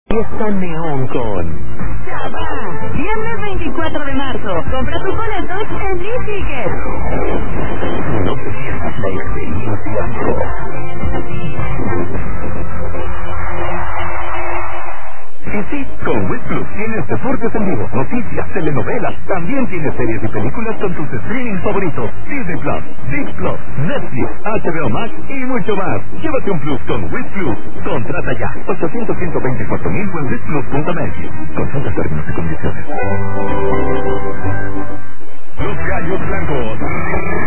Fiesta Neón con Chapa. Viernes 24 de marzo. Compra tus boletos en eTicket. No te pierdas la experiencia. Sí, con WIT Plus tienes deportes en vivo, noticias, telenovelas, también tienes series y películas con tus streaming favoritos, Disney Plus, Disney Plus, Netflix, HBO Max y mucho más. Llévate un Plus con WIT Plus. Contrata ya, 800-124,000 o en witplus.mx. Consulta términos y condiciones. Los Gallos Blancos